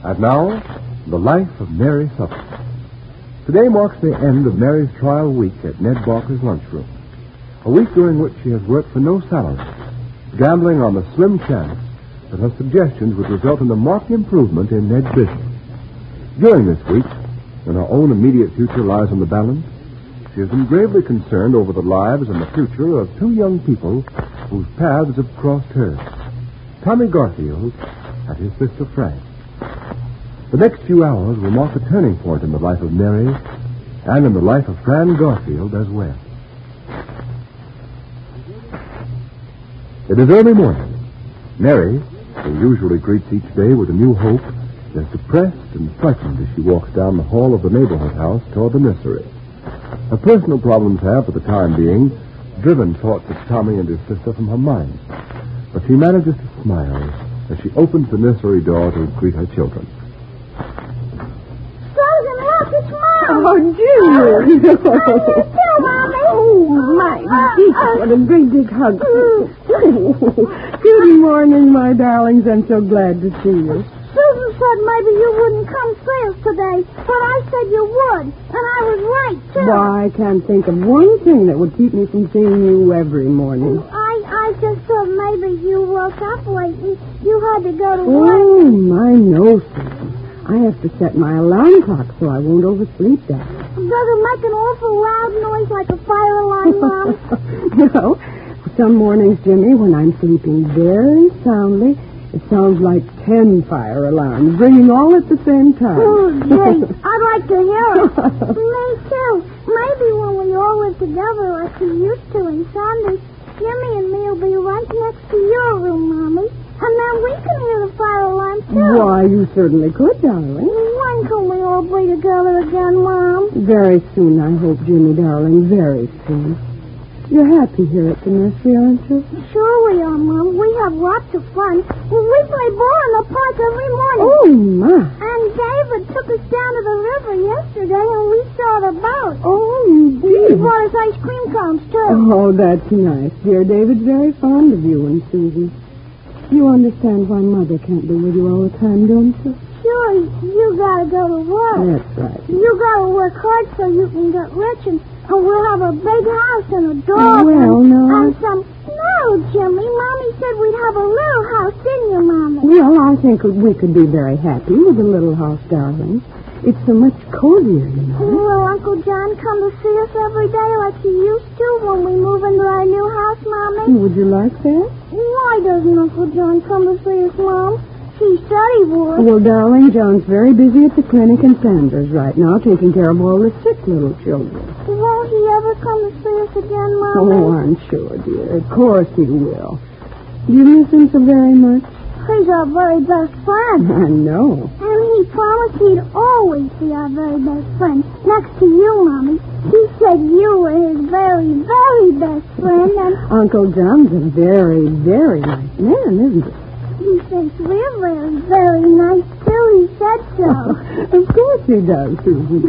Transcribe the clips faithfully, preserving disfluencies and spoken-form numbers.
And now, the life of Mary Suffolk. Today marks the end of Mary's trial week at Ned Barker's lunchroom. A week during which she has worked for no salary, gambling on the slim chance that her suggestions would result in a marked improvement in Ned's business. During this week, when her own immediate future lies on the balance, she has been gravely concerned over the lives and the future of two young people whose paths have crossed hers, Tommy Garfield and his sister Frank. The next few hours will mark a turning point in the life of Mary and in the life of Fran Garfield as well. It is early morning. Mary, who usually greets each day with a new hope, is depressed and frightened as she walks down the hall of the neighborhood house toward the nursery. Her personal problems have, for the time being, driven thoughts of Tommy and his sister from her mind. But she manages to smile as she opens the nursery door to greet her children. Susan, look, it's Mom. Oh, Junior. I miss you, Mommy. Oh, my Jesus, what a great big hug. Good morning, my darlings. I'm so glad to see you. Susan said maybe you wouldn't come see us today, but I said you would, and I was right, too. Why, I can't think of one thing that would keep me from seeing you every morning. I, I just thought maybe you woke up late and you had to go to work. Oh, my no, Susan. I have to set my alarm clock so I won't oversleep that. Does it make an awful loud noise like a fire alarm, Mom? You know, some mornings, Jimmy, when I'm sleeping very soundly, it sounds like ten fire alarms, ringing all at the same time. Oh, gee, I'd like to hear it. Me, too. Maybe when we all live together like we used to in Sunday, Jimmy and me will be right next to your room, Mommy. And then we can hear the fire alarm, too. Why, you certainly could, darling. When can we all be together again, Mom? Very soon, I hope, Jimmy, darling, very soon. You're happy here at the nursery, aren't you? Sure we are, Mom. We have lots of fun. We play ball in the park every morning. Oh, my. And David took us down to the river yesterday, and we saw the boat. Oh, you He did? brought us ice cream cones, too. Oh, that's nice, dear. David's very fond of you and Susan. You understand why Mother can't be with you all the time, don't you? Sure, you gotta go to work. That's right. You gotta work hard so you can get rich, and, and we'll have a big house and a dog. Well, and, no. And some... No, Jimmy. Mommy said we'd have a little house, didn't you, Mommy? Well, I think we could be very happy with a little house, darling. It's so much cozier, you know. Will Uncle John come to see us every day like he used to when we move into our new house, Mommy? Would you like that? Why doesn't Uncle John come to see us, Mom? He said he would. Well, darling, John's very busy at the clinic in Sanders right now, taking care of all the sick little children. Won't he ever come to see us again, Mommy? Oh, I'm sure, dear. Of course he will. Do you miss him so very much? He's our very best friend. I know. And he promised he'd always be our very best friend, next to you, Mommy. He said you were his very, very best friend, and... Uncle John's a very, very nice man, isn't he? He thinks we're very, very nice, too. He said so. Of course he does, Susan.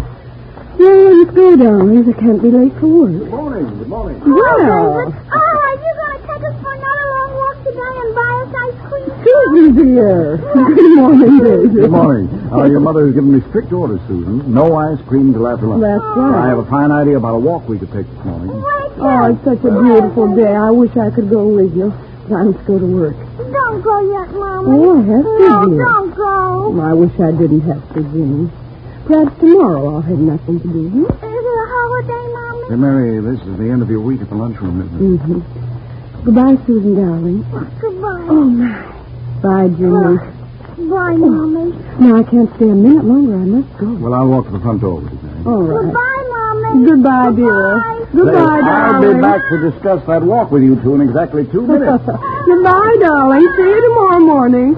Well, let's go, darlings. I can't be late for work. Good morning. Good morning. Well, Well, David. Oh, are you going to take us for another long walk today and buy us ice cream? Susan, dear. Good morning, David. Good morning. Uh, your mother has given me strict orders, Susan. No ice cream till after lunch. That's I right. have a fine idea about a walk we could take this morning. Wait, Oh, it's such a beautiful day. I wish I could go with you. I must go to work. Don't go yet, Mommy. Oh, I have to, No, dear. don't go. I wish I didn't have to, Jimmy. Perhaps tomorrow I'll have nothing to do. Hmm? Is it a holiday, Mommy? Hey, Mary, this is the end of your week at the lunchroom, isn't it? Mm-hmm. Goodbye, Susan, darling. Goodbye. Oh, my. Bye, Jimmy. Bye, Mommy. No, I can't stay a minute longer. I must go. Well, I'll walk to the front door with you, Mary. All right. Goodbye, Mommy. Goodbye, dear. Goodbye, Say, I'll darling. be back to discuss that walk with you two in exactly two minutes. Goodbye, darling. See you tomorrow morning.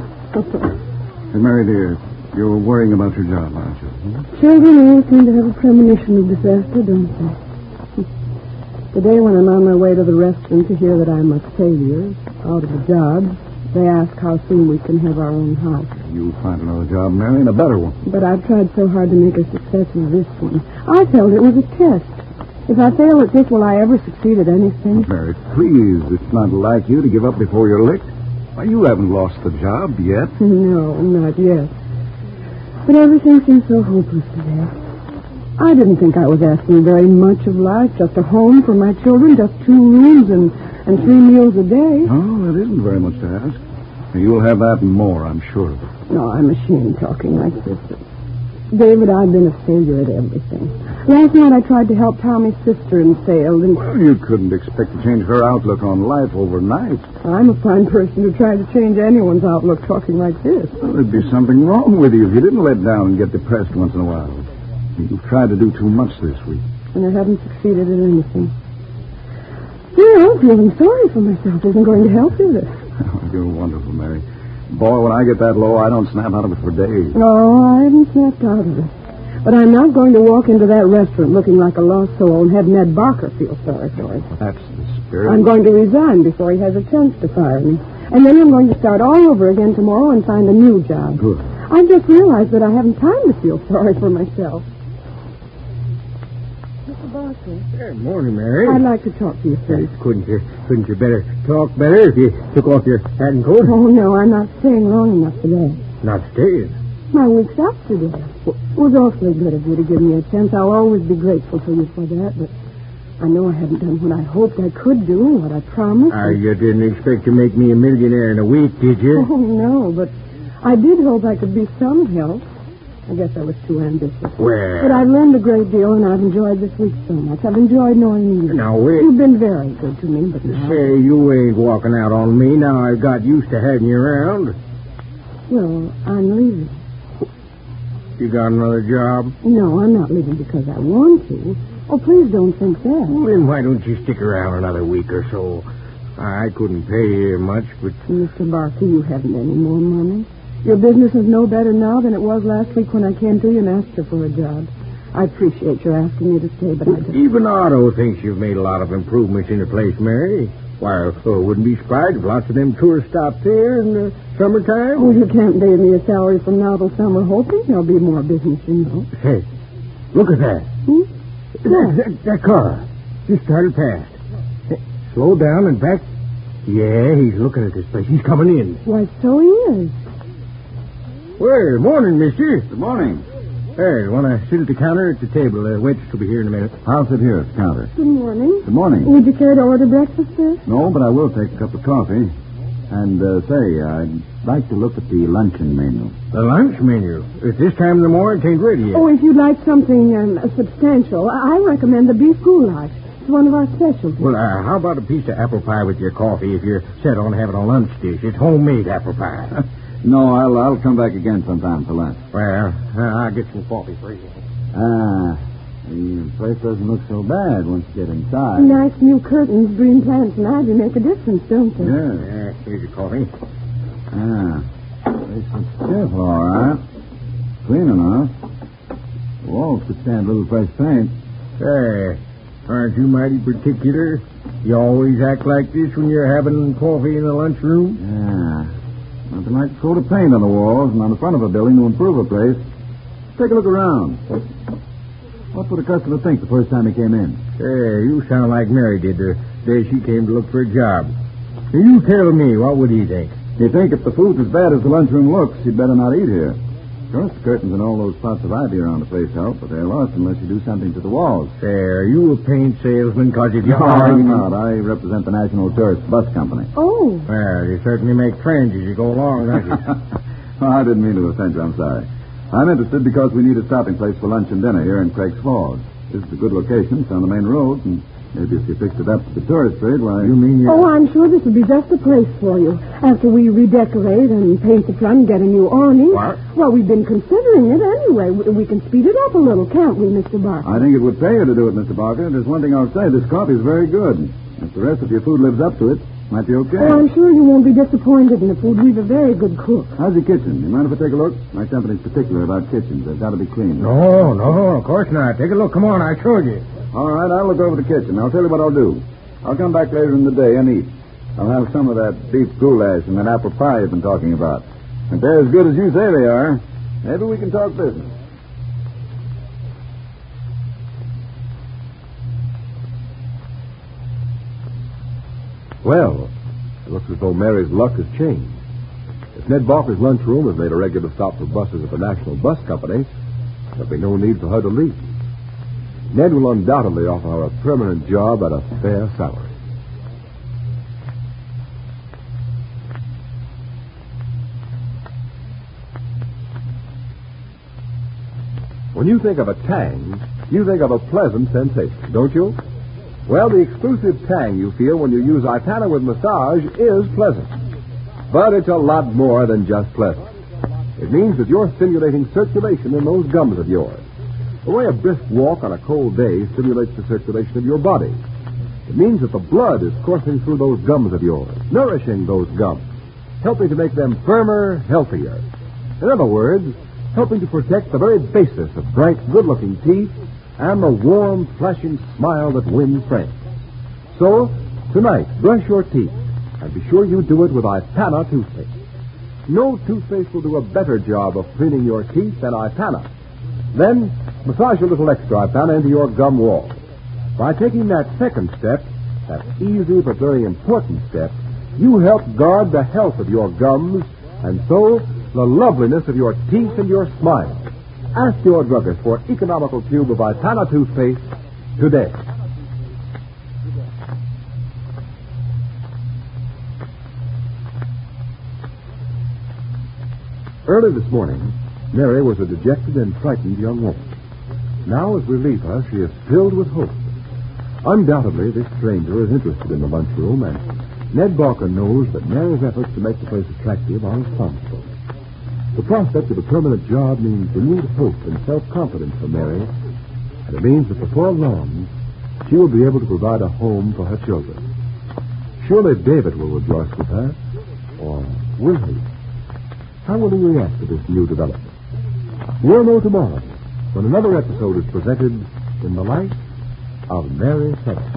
Hey, Mary, dear, you're worrying about your job, aren't you? Hmm? Children always seem to have a premonition of disaster, don't they? Today, when I'm on my way to the restaurant to hear that I'm a failure, out of a job, they ask how soon we can have our own house. You'll find another job, Mary, and a better one. But I've tried so hard to make a success of this one. I felt it was a test. If I fail at this, will I ever succeed at anything? Mary, please, it's not like you to give up before you're licked. Why, you haven't lost the job yet. No, not yet. But everything seems so hopeless today. I didn't think I was asking very much of life. Just a home for my children, just two rooms and, and three meals a day. Oh, it isn't very much to ask. You'll have that and more, I'm sure of it. No, I'm ashamed talking like this. David, I've been a failure at everything. Last night I tried to help Tommy's sister and failed. And Well, you couldn't expect to change her outlook on life overnight. I'm a fine person to try to change anyone's outlook talking like this. Well, there'd be something wrong with you if you didn't let down and get depressed once in a while. You've tried to do too much this week. And I haven't succeeded in anything. Well, feeling sorry for myself isn't going to help, is it? Oh, you're wonderful, Mary. Boy, when I get that low, I don't snap out of it for days. No, I haven't snapped out of it. But I'm not going to walk into that restaurant looking like a lost soul and have Ned Barker feel sorry for me. Well, that's the spirit. I'm going to resign before he has a chance to fire me. And then I'm going to start all over again tomorrow and find a new job. Good. I've just realized that I haven't time to feel sorry for myself. Mister Barker. Good morning, Mary. I'd like to talk to you, sir. Couldn't you, couldn't you better talk better if you took off your hat and coat? Oh, no, I'm not staying long enough today. Not staying. My week's up today. It was awfully good of you to give me a chance. I'll always be grateful to you for that, but I know I haven't done what I hoped I could do, what I promised. Ah, you didn't expect to make me a millionaire in a week, did you? Oh, no, but I did hope I could be some help. I guess I was too ambitious. Well... But I've learned a great deal, and I've enjoyed this week so much. I've enjoyed knowing you. Now, wait. You've been very good to me, but now... Say, you ain't walking out on me. Now I've got used to having you around. Well, I'm leaving. You got another job? No, I'm not leaving because I want to. Oh, please don't think that. Well, then why don't you stick around another week or so? I couldn't pay you much, but... Mister Barker, you haven't any more money. Your business is no better now than it was last week when I came to you and asked you for a job. I appreciate your asking me to stay, but I just... Even Otto thinks you've made a lot of improvements in the place, Mary. Why, I wouldn't be surprised if lots of them tourists stopped there in the summertime. Oh, you can't pay me a salary from now till summer hoping there'll be more business, you know. Hey, look at that. Hmm? That, that, that car just started past. Hey, slow down and back. Yeah, he's looking at this place. He's coming in. Why, so he is. Well, morning, mister. Good morning. Hey, want to sit at the counter at the table? The waitress will be here in a minute. I'll sit here at the counter. Good morning. Good morning. Would you care to order breakfast, sir? No, but I will take a cup of coffee. And, uh, say, I'd like to look at the luncheon menu. The lunch menu? At this time in the morning, it ain't ready yet. Oh, if you'd like something um, substantial, I I recommend the beef goulash. It's one of our specialties. Well, uh, how about a piece of apple pie with your coffee if you're set on having a lunch dish? It's homemade apple pie. No, I'll I'll come back again sometime for lunch. Well, uh, I'll get some coffee for you. Ah, the place doesn't look so bad once you get inside. Nice new curtains, green plants, and ivy make a difference, don't they? Yeah. Yeah, here's your coffee. Ah, place looks stiff, all right. Clean enough. The walls could stand a little fresh paint. Say, aren't you mighty particular? You always act like this when you're having coffee in the lunchroom? Yeah. Nothing like a coat of paint on the walls and on the front of a building to improve a place. Take a look around. What would a customer think the first time he came in? Hey, you sound like Mary did the day she came to look for a job. Now, you tell me, what would he think? He'd think if the food's as bad as the lunchroom looks, you'd better not eat here. Of course, the curtains and all those spots of ivy around the place help, but they're lost unless you do something to the walls. Say, are you a paint salesman? Because if you No, are... I'm not. I represent the National Tourist Bus Company. Oh. Well, you certainly make friends as you go along, don't you? Well, I didn't mean to offend you. I'm sorry. I'm interested because we need a stopping place for lunch and dinner here in Craig's Falls. This is a good location. It's on the main road, and maybe if you fixed it up to the tourist trade, why... You mean you... Oh, I'm sure this would be just the place for you. After we redecorate and paint the front and get a new awning. What? Well, we've been considering it anyway. We, we can speed it up a little, can't we, Mister Barker? I think it would pay you to do it, Mister Barker. There's one thing I'll say. This coffee is very good. If the rest of your food lives up to it, might be okay. Oh, I'm sure you won't be disappointed in the food. We've a very good cook. How's your kitchen? You mind if I take a look? My company's particular about kitchens. They've got to be clean. No, no, of course not. Take a look. Come on, I showed you. All right, I'll look over the kitchen. I'll tell you what I'll do. I'll come back later in the day and eat. I'll have some of that beef goulash and that apple pie you've been talking about. If they're as good as you say they are, maybe we can talk business. Well, it looks as though Mary's luck has changed. Ned Barker's lunchroom has made a regular stop for buses at the National Bus Company, there'll be no need for her to leave. Ned will undoubtedly offer her a permanent job at a fair salary. When you think of a tang, you think of a pleasant sensation, don't you? Well, the exclusive tang you feel when you use Ipana with massage is pleasant. But it's a lot more than just pleasant. It means that you're stimulating circulation in those gums of yours. The way a brisk walk on a cold day stimulates the circulation of your body. It means that the blood is coursing through those gums of yours, nourishing those gums, helping to make them firmer, healthier. In other words, helping to protect the very basis of bright, good-looking teeth and the warm, flashing smile that wins friends. So, tonight, brush your teeth, and be sure you do it with Ipana toothpaste. No toothpaste will do a better job of cleaning your teeth than Ipana. Then, massage a little extra Ipana into your gum wall. By taking that second step, that easy but very important step, you help guard the health of your gums and so the loveliness of your teeth and your smile. Ask your druggist for an economical tube of Ipana toothpaste today. Early this morning, Mary was a dejected and frightened young woman. Now, as we leave her, she is filled with hope. Undoubtedly, this stranger is interested in the lunchroom, and Ned Barker knows that Mary's efforts to make the place attractive are responsible. The prospect of a permanent job means renewed hope and self-confidence for Mary, and it means that before long, she will be able to provide a home for her children. Surely David will rejoice with her, or will he? How will he react to this new development? We'll know tomorrow when another episode is presented in the light of Mary Sutherland.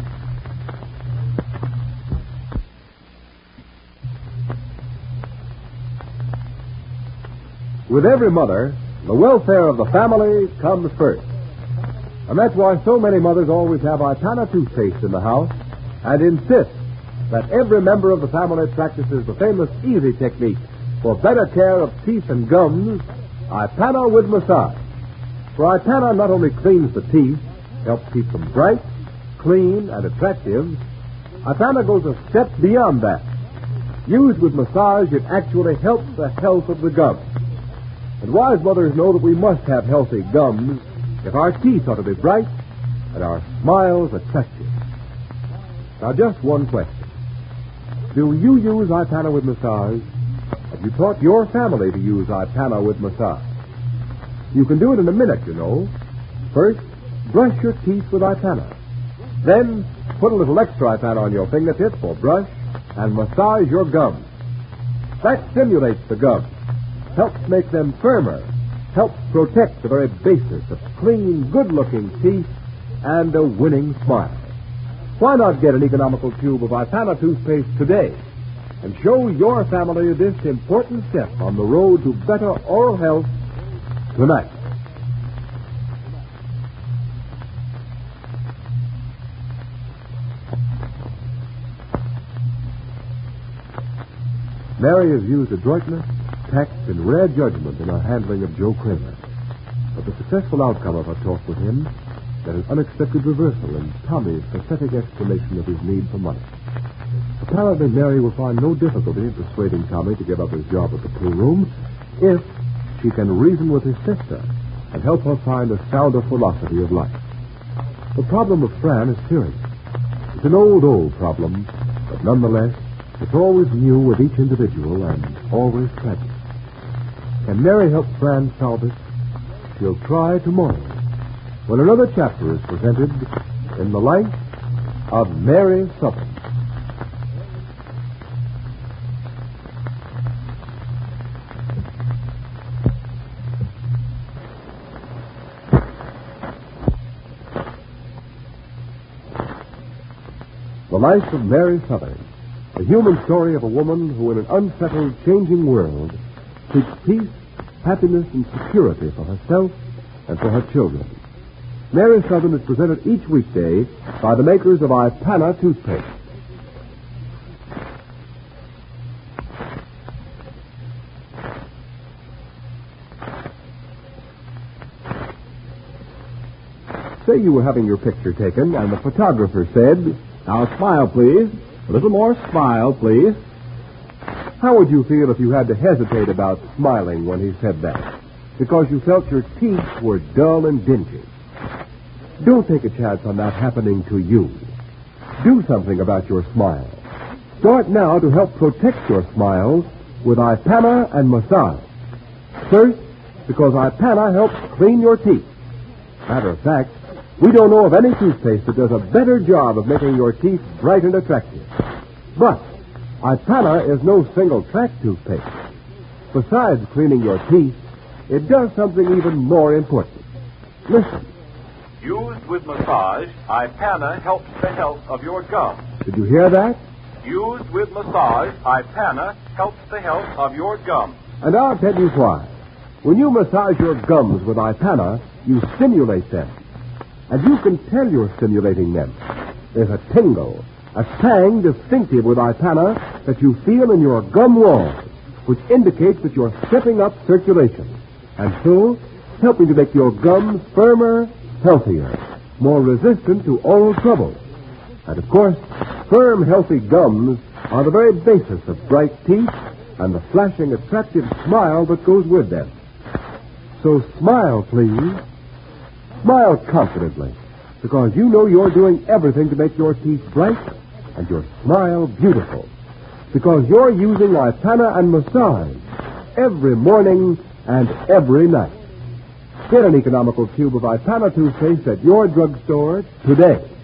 With every mother, the welfare of the family comes first. And that's why so many mothers always have Ipana toothpaste in the house and insist that every member of the family practices the famous easy technique for better care of teeth and gums, Ipana with massage. For Ipana not only cleans the teeth, helps keep them bright, clean, and attractive, Ipana goes a step beyond that. Used with massage, it actually helps the health of the gums. And wise mothers know that we must have healthy gums if our teeth are to be bright and our smiles attractive. Now, just one question. Do you use Ipana with massage? Have you taught your family to use Ipana with massage? You can do it in a minute, you know. First, brush your teeth with Ipana. Then, put a little extra Ipana on your fingertips or brush and massage your gums. That stimulates the gums, helps make them firmer, helps protect the very basis of clean, good-looking teeth and a winning smile. Why not get an economical tube of Ipana toothpaste today and show your family this important step on the road to better oral health tonight? Mary has used adroitness, tact, and rare judgment in her handling of Joe Kramer. But the successful outcome of her talk with him meant an unexpected reversal in Tommy's pathetic explanation of his need for money. Apparently, Mary will find no difficulty in persuading Tommy to give up his job at the pool room if she can reason with his sister and help her find a sounder philosophy of life. The problem of Fran is serious. It's an old, old problem, but nonetheless, it's always new with each individual and always tragic. Can Mary help Fran solve it? She'll try tomorrow when another chapter is presented in the light of Mary Sutherland. The Life of Mary Sutherland, the human story of a woman who in an unsettled, changing world seeks peace, happiness, and security for herself and for her children. Mary Sutherland is presented each weekday by the makers of Ipana toothpaste. say you were having your picture taken, and the photographer said, Now smile, please. A little more smile, please. how would you feel if you had to hesitate about smiling when he said that? Because you felt your teeth were dull and dingy. Don't take a chance on that happening to you. Do something about your smile. Start now to help protect your smile with Ipana and Massage. First, because Ipana helps clean your teeth. Matter of fact, we don't know of any toothpaste that does a better job of making your teeth bright and attractive. But Ipana is no single-track toothpaste. Besides cleaning your teeth, it does something even more important. Listen. Used with massage, Ipana helps the health of your gums. Did you hear that? Used with massage, Ipana helps the health of your gums. And I'll tell you why. When you massage your gums with Ipana, you stimulate them. And you can tell you're stimulating them. There's a tingle, a tang distinctive with Ipana that you feel in your gum walls, which indicates that you're stepping up circulation, and so helping to make your gums firmer, healthier, more resistant to oral trouble. And of course, firm, healthy gums are the very basis of bright teeth and the flashing, attractive smile that goes with them. So smile, please. Smile confidently, because you know you're doing everything to make your teeth bright and your smile beautiful. Because you're using Ipana and Massage every morning and every night. Get an economical tube of Ipana toothpaste at your drugstore today.